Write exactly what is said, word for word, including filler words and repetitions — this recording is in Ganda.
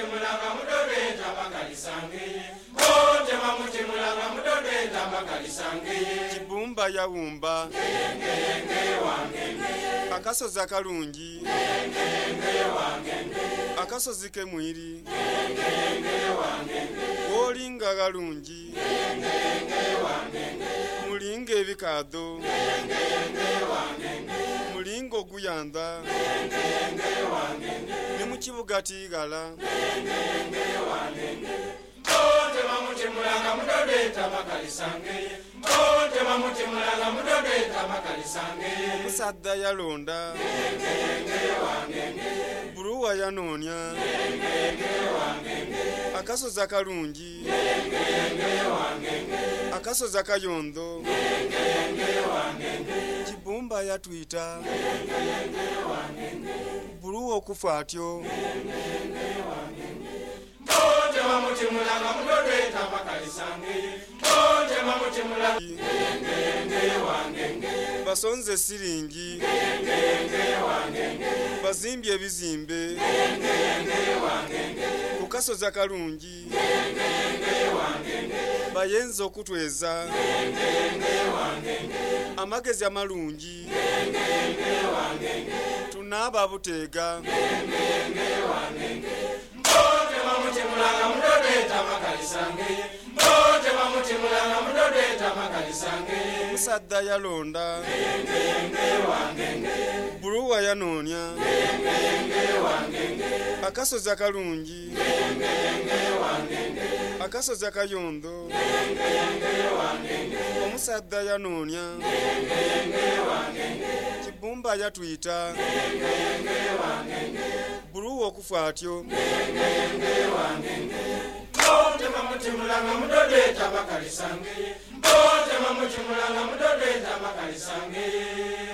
mamutimulanga mudodeta makalisange bote mamutimulanga mudodeta makalisange Kibumba yawumba ngenge wangenge akasozi akalungi ngenge wangenge akasozi kemwiri ngenge wangenge wolinga kalungi ngenge wangenge mulinga ebikado ngenge wangenge mulinga oguyanda ngenge wangenge ne mu kibuga tiigala ngenge wangenge bote mamutimulanga mudodeta makalisange bote mamutimulanga mudodeta makalisange omusadda yalonda ngenge wangenge buluwa yanoonya ngenge wangenge akasozi akalungi ngenge wangenge akasozi akayondo ngenge wangenge Kibumba yatwita ngenge wangenge buluwa okufa atyo bote mamutimulanga mudodeta makalisange bote mamutimulanga ngenge wangenge basonze siringi ngenge wangenge bazimbye ebizimbe ngenge wangenge ku kasozi akalungi ngenge wangenge bayenza okutweza ngenge wangenge amagezi amalungi ngenge wangenge tunaaba buteega ngenge wangenge bote mamutimulanga mudodeta makalisange bote mamutimulanga mudodeta makalisange omusadda yalonda ngenge wangenge buluwa yanoonya ngenge wangenge akasozi akalungi ngenge wangenge akasozi akayondo ngenge wangenge omusadda yanoonya ngenge wangenge Kibumba yatwita ngenge wangenge buluwa okufa atyo ngenge wangenge bote mamutimulanga mudodeta makalisange bote mamutimulanga mudodeta makalisange